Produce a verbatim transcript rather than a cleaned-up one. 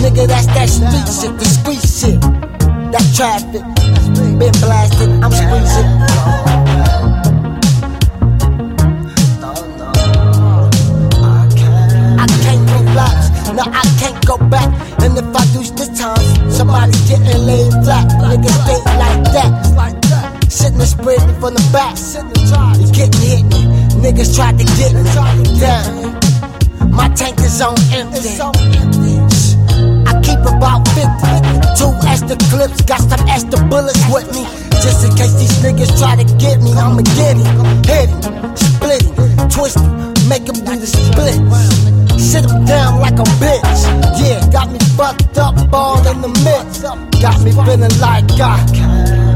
Nigga, that's that street shit, the street shit. That traffic, been blasted, I'm squeezing. I can't relax, no, I can't go back. And if I do this time, somebody's getting laid flat. Niggas stay like that, sitting and spreading from the back. You getting hit, niggas tried to get me down. My tank is on empty. I keep about fifty, two extra clips, got some extra bullets with me. Just in case these niggas try to get me, I'ma get him, hit him, split him, twist him, make him do the splits. Sit him down like a bitch. Yeah, got me fucked up all in the mix. Got me feeling like I